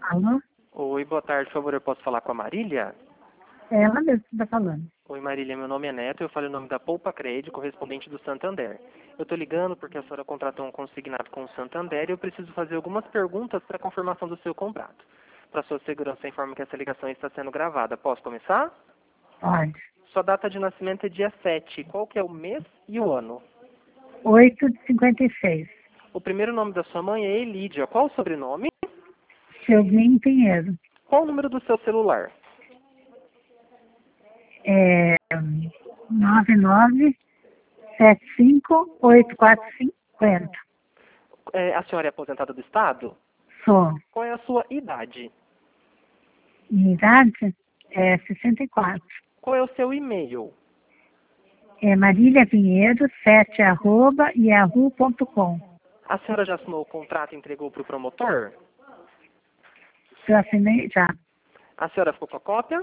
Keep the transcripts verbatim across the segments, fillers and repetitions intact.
Alô? Oi, boa tarde, por favor, eu posso falar com a Marília? É ela mesmo que está falando. Oi, Marília, meu nome é Neto, eu falo o nome da Poupa Crédito, correspondente do Santander. Eu estou ligando porque a senhora contratou um consignado com o Santander e eu preciso fazer algumas perguntas para a confirmação do seu contrato. Para sua segurança, informo que essa ligação está sendo gravada. Posso começar? Pode. Sua data de nascimento é dia sete. Qual que é o mês e o ano? oito de cinquenta e seis. O primeiro nome da sua mãe é Elídia. Qual o sobrenome? Silvinho Pinheiro. Qual o número do seu celular? É nove nove sete cinco oito quatro cinco zero. É, a senhora é aposentada do Estado? Sou. Qual é a sua idade? Minha idade é sessenta e quatro. Qual é o seu e-mail? É Marília Pinheiro, sete arroba, yahoo ponto com. A senhora já assinou o contrato e entregou para o promotor? Eu assinei já. A senhora ficou com a cópia?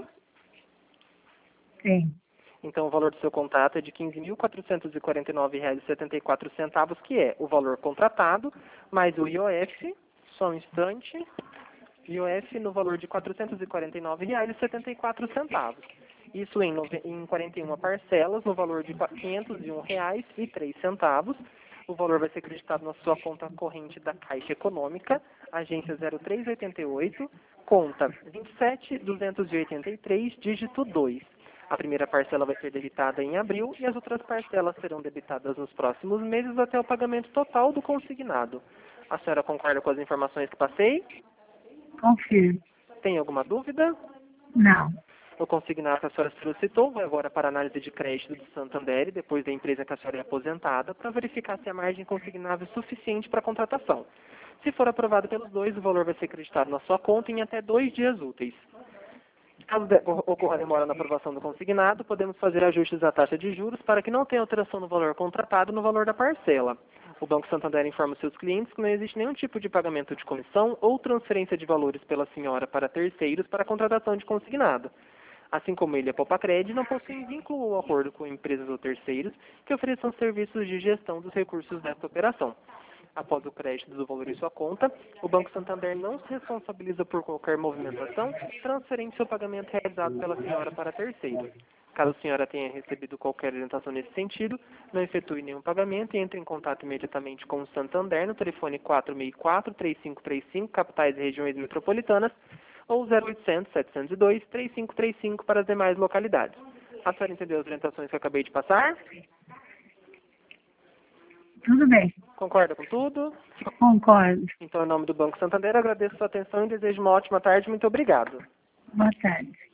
Sim. Então o valor do seu contrato é de quinze mil quatrocentos e quarenta e nove reais e setenta e quatro centavos, que é o valor contratado, mais o I O F, só um instante, I O F no valor de quatrocentos e quarenta e nove reais e setenta e quatro centavos. Isso em, nove- em quarenta e uma parcelas, no valor de quinhentos e um reais e três centavos. O valor vai ser acreditado na sua conta corrente da Caixa Econômica, agência zero três oitenta e oito, conta vinte e sete mil duzentos e oitenta e três, dígito dois. A primeira parcela vai ser debitada em abril e as outras parcelas serão debitadas nos próximos meses até o pagamento total do consignado. A senhora concorda com as informações que passei? Confirmo. Tem alguma dúvida? Não. O consignado que a senhora solicitou vai agora para a análise de crédito do Santander, depois da empresa que a senhora é aposentada, para verificar se a margem consignável é suficiente para a contratação. Se for aprovado pelos dois, o valor vai ser acreditado na sua conta em até dois dias úteis. Caso de- ocorra demora na aprovação do consignado, podemos fazer ajustes à taxa de juros para que não tenha alteração no valor contratado no valor da parcela. O Banco Santander informa seus clientes que não existe nenhum tipo de pagamento de comissão ou transferência de valores pela senhora para terceiros para a contratação de consignado. Assim como ele, a Popacred, não possui vínculo ou acordo com empresas ou terceiros que ofereçam serviços de gestão dos recursos desta operação. Após o crédito do valor em sua conta, o Banco Santander não se responsabiliza por qualquer movimentação, transferência ou pagamento realizado pela senhora para terceiros. Caso a senhora tenha recebido qualquer orientação nesse sentido, não efetue nenhum pagamento e entre em contato imediatamente com o Santander no telefone quatro seis quatro, três cinco três cinco, capitais e regiões metropolitanas, ou zero oitocentos, setecentos e dois, três cinco três cinco para as demais localidades. A senhora entendeu as orientações que eu acabei de passar? Tudo bem. Concorda com tudo? Concordo. Então, em nome do Banco Santander, agradeço a sua atenção e desejo uma ótima tarde. Muito obrigado. Boa tarde.